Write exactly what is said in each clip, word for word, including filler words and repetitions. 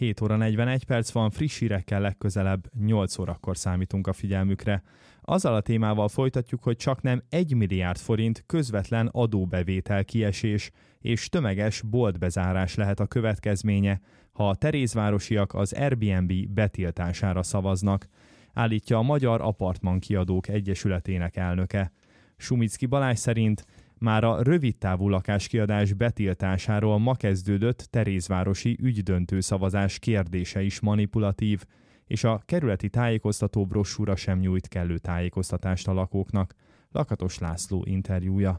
hét óra negyvenegy perc van, friss hírekkel legközelebb nyolc órakor számítunk a figyelmükre. Azzal a témával folytatjuk, hogy csaknem egy milliárd forint közvetlen adóbevétel kiesés és tömeges boltbezárás lehet a következménye, ha a terézvárosiak az Airbnb betiltására szavaznak, állítja a Magyar Apartmankiadók Egyesületének elnöke. Sumicki Balázs szerint már a rövidtávú lakáskiadás betiltásáról ma kezdődött terézvárosi ügydöntő szavazás kérdése is manipulatív, és a kerületi tájékoztató brossúra sem nyújt kellő tájékoztatást a lakóknak. Lakatos László interjúja.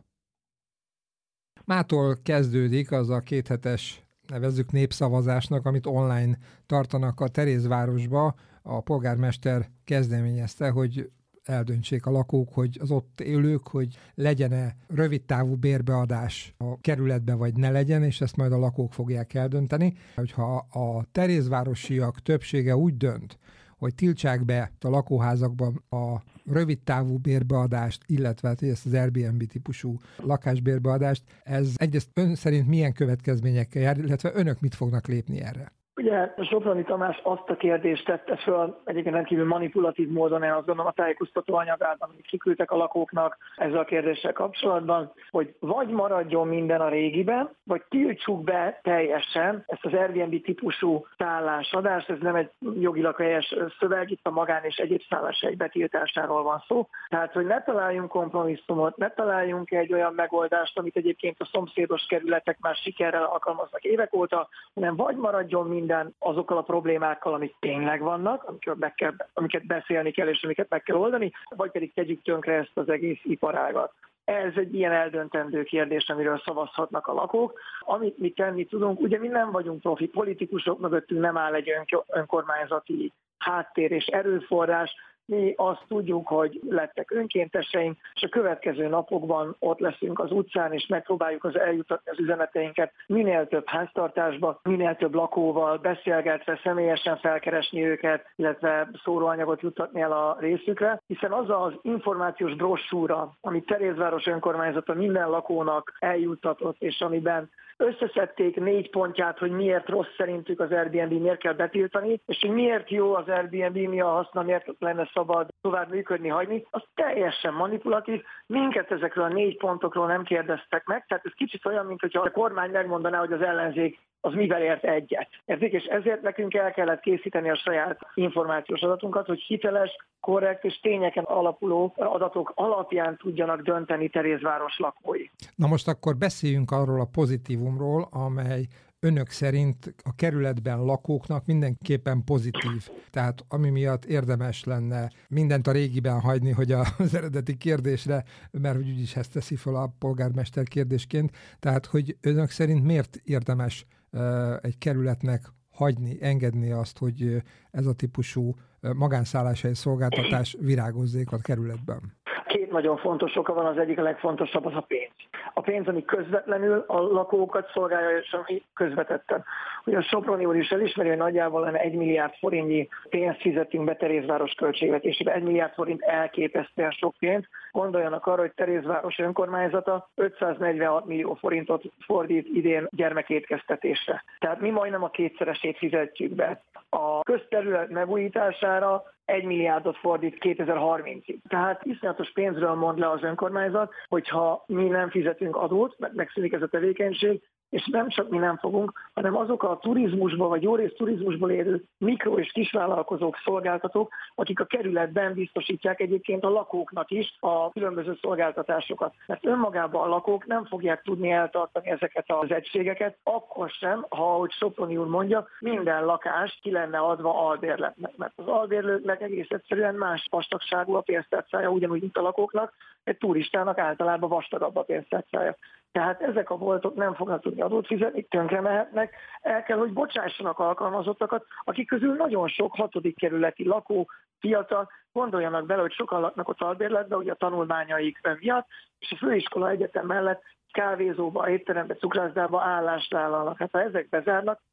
Mától kezdődik az a kéthetes, nevezzük népszavazásnak, amit online tartanak a Terézvárosba. A polgármester kezdeményezte, hogy eldöntsék a lakók, hogy az ott élők, hogy legyen-e rövidtávú bérbeadás a kerületbe, vagy ne legyen, és ezt majd a lakók fogják eldönteni. Hogyha a terézvárosiak többsége úgy dönt, hogy tiltsák be a lakóházakban a rövidtávú bérbeadást, illetve ezt az Airbnb típusú lakásbérbeadást, ez egyrészt ön szerint milyen következményekkel jár, illetve önök mit fognak lépni erre? Ugye Soproni Tamás azt a kérdést tette föl, egyébként rendkívül manipulatív módon, én azt gondolom a tájékoztató anyagában, amit kiküldtek a lakóknak ezzel a kérdéssel kapcsolatban, hogy vagy maradjon minden a régiben, vagy tiltsuk be teljesen ezt az Airbnb típusú szállásadást, ez nem egy jogilag helyes szöveg, itt a magán és egyéb szálláshelyek betiltásáról van szó. Tehát, hogy ne találjunk kompromisszumot, ne találjunk egy olyan megoldást, amit egyébként a szomszédos kerületek már sikerrel alkalmaznak évek óta, hanem vagy maradjon minden minden azokkal a problémákkal, amik tényleg vannak, amiket, meg kell, amiket beszélni kell, és amiket meg kell oldani, vagy pedig tegyük tönkre ezt az egész iparágat. Ez egy ilyen eldöntendő kérdés, amiről szavazhatnak a lakók. Amit mi tenni tudunk, ugye mi nem vagyunk profi politikusok, mögöttünk nem áll egy önkormányzati háttér és erőforrás. Mi azt tudjuk, hogy lettek önkénteseink, és a következő napokban ott leszünk az utcán, és megpróbáljuk az eljutatni az üzeneteinket minél több háztartásba, minél több lakóval beszélgetve, személyesen felkeresni őket, illetve szóróanyagot juttatni el a részükre, hiszen az az információs brossúra, amit Terézváros önkormányzata minden lakónak eljuttatott, és amiben összeszedték négy pontját, hogy miért rossz szerintük az Airbnb, miért kell betiltani, és hogy miért jó az Airbnb, mi a haszna, miért lenne szabad tovább működni, hagyni, az teljesen manipulatív. Minket ezekről a négy pontokról nem kérdeztek meg, tehát ez kicsit olyan, mint hogyha a kormány megmondaná, hogy az ellenzék az mivel ért egyet. Érték, és ezért nekünk el kellett készíteni a saját információs adatunkat, hogy hiteles, korrekt és tényeken alapuló adatok alapján tudjanak dönteni Terézváros lakói. Na most akkor beszéljünk arról a pozitívumról, amely önök szerint a kerületben lakóknak mindenképpen pozitív. Tehát ami miatt érdemes lenne mindent a régiben hagyni, hogy az eredeti kérdésre, mert hogy úgyis ezt teszi fel a polgármester kérdésként, tehát hogy önök szerint miért érdemes egy kerületnek hagyni, engedni azt, hogy ez a típusú magánszálláshely szolgáltatás virágozzék a kerületben? Két nagyon fontos oka van, az egyik a legfontosabb, az a pénz. A pénz, ami közvetlenül a lakókat szolgálja, és ami közvetetten. Ugye a Soproni úr is elismeri, hogy nagyjából egy milliárd forintnyi pénzt fizetünk be Terézváros költségvetésébe. Egy milliárd forint elképesztően sok pénz. Gondoljanak arra, hogy Terézváros önkormányzata ötszáznegyvenhat millió forintot fordít idén gyermekétkeztetésre. Tehát mi majdnem a kétszeresét fizetjük be. A közterület megújítására egy milliárdot fordít kétezer-harmincig. Tehát iszonyatos pénzről mond le az önkormányzat, hogyha mi nem fizetünk adót, mert megszűnik ez a tevékenység, és nem csak mi nem fogunk, hanem azok a turizmusból, vagy jó rész turizmusból élő mikro- és kisvállalkozók, szolgáltatók, akik a kerületben biztosítják egyébként a lakóknak is a különböző szolgáltatásokat. Mert önmagában a lakók nem fogják tudni eltartani ezeket az egységeket, akkor sem, ha, ahogy Soproni úr mondja, minden lakás ki lenne adva albérletnek. Mert az albérlőknek egész egyszerűen más vastagságú a pénztárcája, ugyanúgy, mint a lakóknak, egy turistának általában vastagabb a pénztárcája. Tehát ezek a boltok nem fognak tudni adót fizetni, tönkre mehetnek, el kell, hogy bocsássanak alkalmazottakat, akik közül nagyon sok hatodik kerületi lakó, fiatal, gondoljanak bele, hogy sokan laknak ott albérletben, ugye a tanulmányaik miatt, és a főiskola egyetem mellett kávézóba, étterembe, cukrászdába állást vállalnak. Hát ha ezek bezárnak,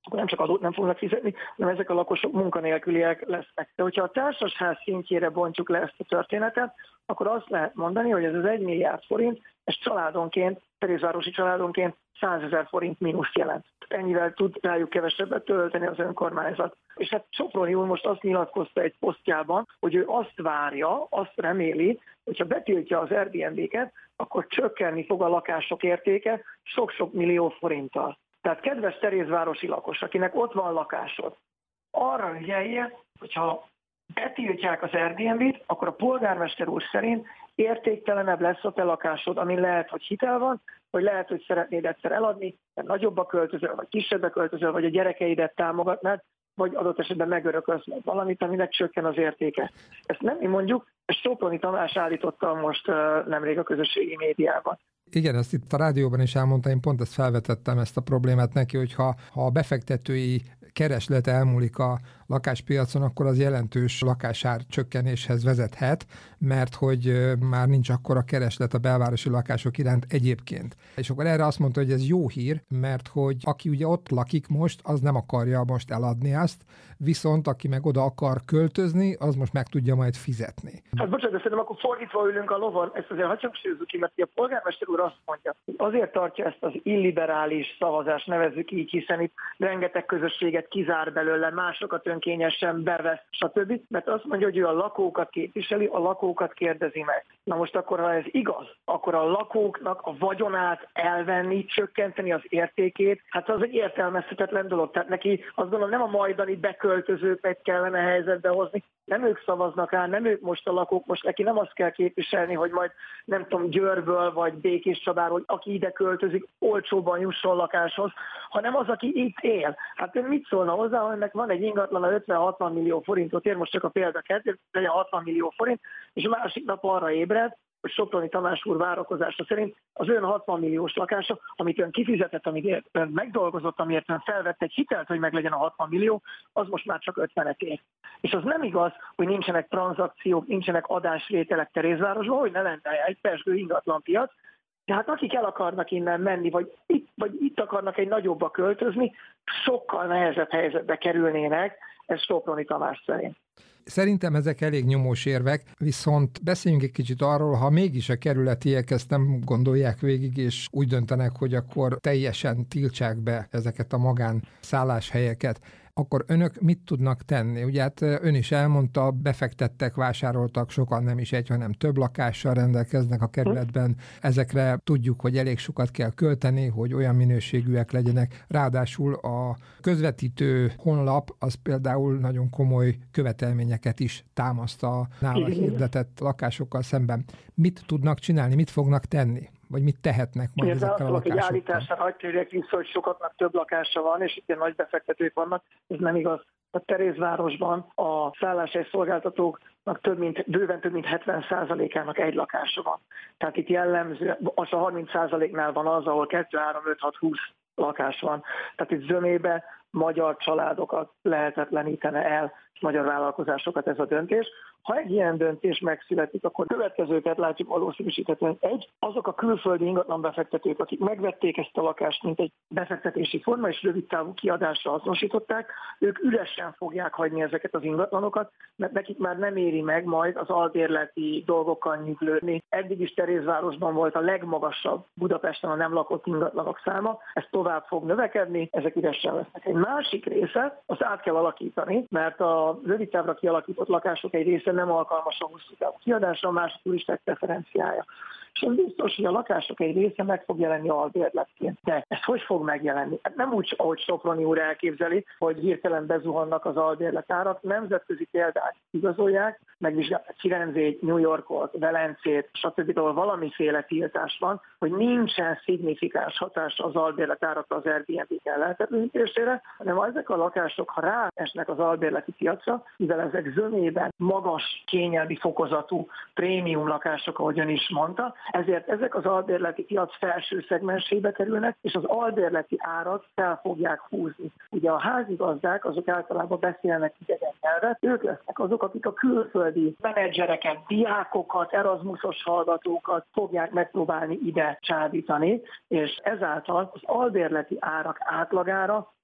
akkor nem csak adót nem fognak fizetni, hanem ezek a lakosok munkanélküliek lesznek. De hogyha a társasház szintjére bontjuk le ezt a történetet, akkor azt lehet mondani, hogy ez az egy milliárd forint, ez családonként, terézvárosi családonként százezer forint mínuszt jelent. Ennyivel tud rájuk kevesebbet tölteni az önkormányzat. És hát Soproni úr most azt nyilatkozta egy posztjában, hogy ő azt várja, azt reméli, hogyha betiltja az Airbnb-ket, akkor csökkenni fog a lakások értéke sok-sok millió forinttal. Tehát kedves terézvárosi lakos, akinek ott van lakásod, arra ügyelje, hogyha betiltják az Airbnb-t, akkor a polgármester úr szerint értéktelenebb lesz a te lakásod, amin lehet, hogy hitel van, vagy lehet, hogy szeretnéd egyszer eladni, mert nagyobb a költöző, vagy kisebb a költöző, vagy a gyerekeidet támogatnád, vagy adott esetben megörökölsz valamit, aminek csökken az értéke. Ezt nem mi mondjuk, ezt Soproni Tamás állította most uh, nemrég a közösségi médiában. Igen, ezt itt a rádióban is elmondta, én pont ezt felvetettem, ezt a problémát neki, hogy ha, ha a befektetői kereslet elmúlik a lakáspiacon, akkor az jelentős lakásár csökkenéshez vezethet, mert hogy már nincs akkora kereslet a belvárosi lakások iránt egyébként. És akkor erre azt mondta, hogy ez jó hír, mert hogy aki ugye ott lakik most, az nem akarja most eladni azt, viszont aki meg oda akar költözni, az most meg tudja majd fizetni. Hát bocsánat, de szerintem akkor fordítva ülünk a lovon, ezt azért hagyjuk ki, mert a polgármester úr azt mondja, hogy azért tartja ezt az illiberális szavazást, nevezzük így, hiszen itt rengeteg közösséget kizár belőle, másokat önkényesen bevesz, stb. Mert azt mondja, hogy ő a lakókat képviseli, a lakókat kérdezi meg. Na most akkor, ha ez igaz, akkor a lakóknak a vagyonát elvenni, csökkenteni az értékét, hát az egy értelmezhetetlen dolog. Tehát neki azt gondolom nem a majdani beköltözőket kellene helyzetbe hozni, nem ők szavaznak rá, nem ők most a lakók, most neki nem azt kell képviselni, hogy majd nem tudom, Győrből vagy Békéscsabáról, aki ide költözik, olcsóban jusson lakáshoz, hanem az, aki itt él. Hát ön mit szólna hozzá, hogy ennek van egy ingatlan, ötven-hatvan millió forintot ér, most csak a példa kettő, legyen hatvan millió forint, és a másik nap arra ébred, hogy Soproni Tamás úr várakozása szerint az ön hatvan milliós lakása, amit ön kifizetett, amit ön megdolgozott, amiért ön felvett egy hitelt, hogy meg legyen a hatvan millió, az most már csak ötvenet ér. És az nem igaz, hogy nincsenek tranzakciók, nincsenek adásvételek Terézvárosban, hogy ne lenne egy pezsgő ingatlanpiac, de hát akik el akarnak innen menni, vagy itt, vagy itt akarnak egy nagyobba költözni, sokkal nehezebb helyzetbe kerülnének, ez Soproni Tamás szerint. Szerintem ezek elég nyomós érvek, viszont beszéljünk egy kicsit arról, ha mégis a kerületiek ezt nem gondolják végig, és úgy döntenek, hogy akkor teljesen tiltsák be ezeket a magán szálláshelyeket, akkor önök mit tudnak tenni? Ugye hát ön is elmondta, befektettek, vásároltak, sokan nem is egy, hanem több lakással rendelkeznek a kerületben. Ezekre tudjuk, hogy elég sokat kell költeni, hogy olyan minőségűek legyenek. Ráadásul a közvetítő honlap az például nagyon komoly követelményeket is támaszt a nála hirdetett lakásokkal szemben. Mit tudnak csinálni, mit fognak tenni? Vagy mit tehetnek majd én ezekkel a lakásokkal? Egy állításra hagy térjek vissza, hogy sokaknak több lakása van, és itt ilyen nagy befektetők vannak, ez nem igaz. A Terézvárosban a szálláshely szolgáltatóknak több mint, bőven több mint hetven százalékának egy lakása van. Tehát itt jellemző, az a harminc százaléknál van az, ahol kettő, három, öt, hat, húsz lakás van. Tehát itt zömébe magyar családokat lehetetlenítene el, és magyar vállalkozásokat ez a döntés. Ha egy ilyen döntés megszületik, akkor következőket látjuk valószínűsíthetően. Egy, azok a külföldi ingatlanbefektetők, akik megvették ezt a lakást, mint egy befektetési forma, és rövid távú kiadásra azonosították, ők üresen fogják hagyni ezeket az ingatlanokat, mert nekik már nem éri meg majd az albérleti dolgokkal nyüglődni. Eddig is Terézvárosban volt a legmagasabb Budapesten a nem lakott ingatlanok száma, ez tovább fog növekedni, ezek üresen lesznek. Egy másik része, azt át kell alakítani, mert a rövid távra kialakított lakások egy része nem alkalmas a hosszú távú kiadásra, a másik turisták preferenciája. És az biztos, hogy a lakások egy része meg fog jelenni albérletként. De ez hogy fog megjelenni? Hát nem úgy, ahogy Soproni úr elképzeli, hogy hirtelen bezuhannak az albérletárak, nemzetközi példák igazolják, megvizsgálják Firenzét, New Yorkot, Velencét, stb. Ahol valamiféle tiltás van, hogy nincsen szignifikáns hatása az albérletárakra az Airbnb ellehetetlenítésére, hanem ezek a lakások, ha ráesnek az albérleti piacra, mivel ezek zömében magas kényelmi fokozatú prémium lakások, ahogy ön is mondta, ezért ezek az albérleti piac felső szegmensébe kerülnek, és az albérleti árat fel fogják húzni. Ugye a házigazdák azok általában beszélnek idegen nyelvet, ők lesznek azok, akik a külföldi menedzsereket, diákokat, Erasmusos hallgatókat fogják megpróbálni ide csábítani, és ezáltal az albérleti árak átlagára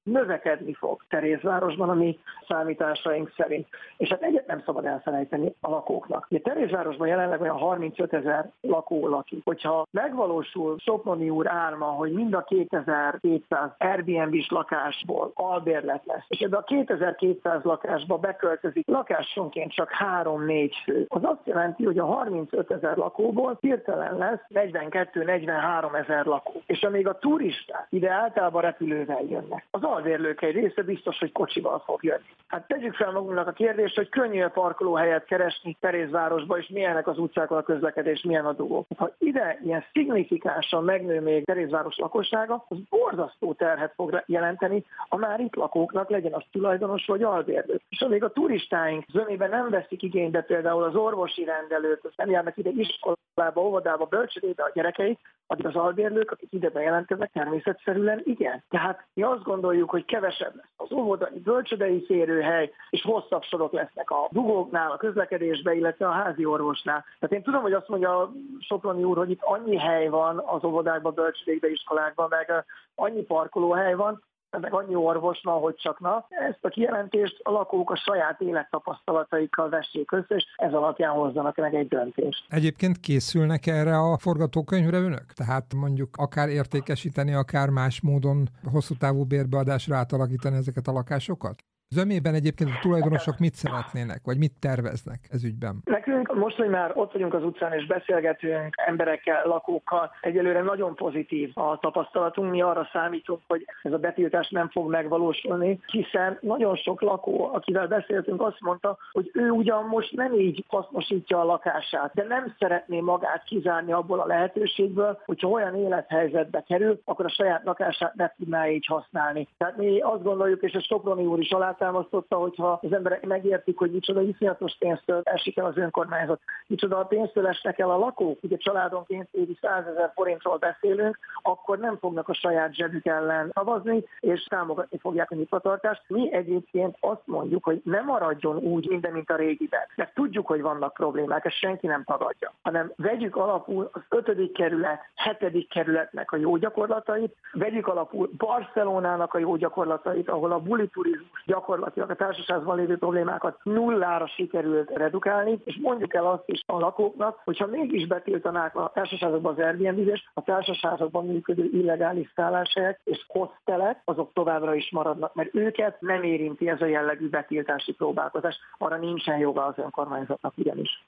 növekedni fog Terézvárosban a mi számításaink szerint. És hát egyet nem szabad elfelejteni a lakóknak. Ugye Terézvárosban jelenleg olyan harmincötezer lakó lakik. Hogyha megvalósul Soproni úr álma, hogy mind a kétezer-kétszáz Airbnb-s lakásból albérlet lesz, és ebbe a kétezer-kétszáz lakásba beköltözik lakásonként csak három-négy fő, az azt jelenti, hogy a harmincötezer lakóból hirtelen lesz negyvenkettő-negyvenhárom ezer lakó. És amíg a turisták ide általában repülővel jönnek, az albérlők egy része biztos, hogy kocsival fog jönni. Hát tegyük fel magunknak a kérdést, hogy könnyű a parkolóhelyet keresni Terézvárosba, és milyenek az utcákon a közlekedés, milyen a dugó. Ha ide ilyen szignifikánsan megnő még Terézváros lakossága, az borzasztó terhet fog jelenteni a már itt lakóknak, legyen az tulajdonos vagy albérlő. És amíg a turistáink zömében nem veszik igénybe például az orvosi rendelőt, nem járnak ide iskolába, óvodába, bölcsődébe a gyerekeik, addig az albérlők, akik ide bejelentkeznek, természetszerűen igen. Tehát mi azt gondoljuk, hogy kevesebb lesz az óvodai, bölcsődei férőhely, és hosszabb sorok lesznek a dugóknál, a közlekedésbe, illetve a házi orvosnál. Tehát én tudom, hogy azt mondja Soproni úr, hogy itt annyi hely van az óvodákban, bölcsődékben, iskolákban, meg annyi parkolóhely van, meg annyi orvos van, hogy csak na. Ezt a kijelentést a lakók a saját élettapasztalataikkal vessék össze, és ez alapján hozzanak meg egy döntést. Egyébként készülnek erre a forgatókönyvre önök? Tehát mondjuk akár értékesíteni, akár más módon hosszú távú bérbeadásra átalakítani ezeket a lakásokat? Zömében egyébként a tulajdonosok mit szeretnének, vagy mit terveznek ez ügyben? Nekünk most, hogy már ott vagyunk az utcán és beszélgetünk emberekkel, lakókkal, egyelőre nagyon pozitív a tapasztalatunk. Mi arra számítunk, hogy ez a betiltás nem fog megvalósulni, hiszen nagyon sok lakó, akivel beszéltünk, azt mondta, hogy ő ugyan most nem így hasznosítja a lakását, de nem szeretné magát kizárni abból a lehetőségből, hogyha olyan élethelyzetbe kerül, akkor a saját lakását ne tudná így használni. Tehát mi azt gondoljuk, és a Soproni úr is alá támasztotta, hogyha az emberek megértik, hogy micsoda iszonyatos pénztől esik el az önkormányzat, micsoda a pénztől esnek el a lakók, ugye családonként évi százezer forintról beszélünk, akkor nem fognak a saját zsebük ellen szavazni, és támogatni fogják a nyitvatartást. Mi egyébként azt mondjuk, hogy ne maradjon úgy minden, mint a régiben. Mert tudjuk, hogy vannak problémák, ezt senki nem tagadja, hanem vegyük alapul az ötödik kerület, hetedik kerületnek a jó gyakorlatait, vegyük alapul Barcelonának a jó gyakorlatait, ahol a buli turizmus gyakorlatilag a társaságban lévő problémákat nullára sikerült redukálni, és mondjuk el azt is a lakóknak, hogyha mégis betiltanák a társaságokban az Airbnb-t, a társaságokban működő illegális szálláshelyek és hostelek, azok továbbra is maradnak, mert őket nem érinti ez a jellegű betiltási próbálkozás. Arra nincsen joga az önkormányzatnak ugyanis.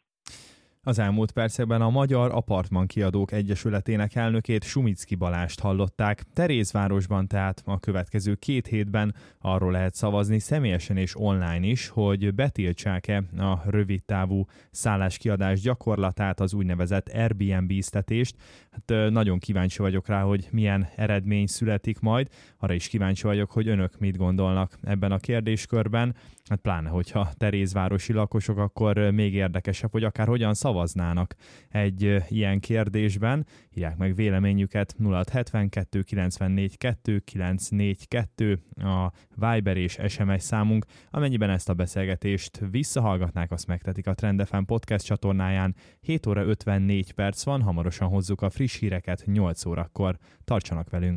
Az elmúlt percekben a Magyar Apartmankiadók Egyesületének elnökét, Sumicki Balást hallották. Terézvárosban tehát a következő két hétben arról lehet szavazni személyesen és online is, hogy betiltsák-e a rövidtávú szálláskiadás gyakorlatát, az úgynevezett Airbnb-ztetést. Hát nagyon kíváncsi vagyok rá, hogy milyen eredmény születik majd. Arra is kíváncsi vagyok, hogy önök mit gondolnak ebben a kérdéskörben. Hát pláne, hogyha terézvárosi lakosok, akkor még érdekesebb, hogy akár hogyan szavaznának egy ilyen kérdésben. Írják meg véleményüket nulla hetvenkettő kilencvennégy kettő kilencszáznégyvenkettő a Viber és es em es számunk. Amennyiben ezt a beszélgetést visszahallgatnák, azt megtetik a Trend ef em podcast csatornáján. hét óra ötvennégy perc van, hamarosan hozzuk a friss híreket nyolc órakor. Tartsanak velünk!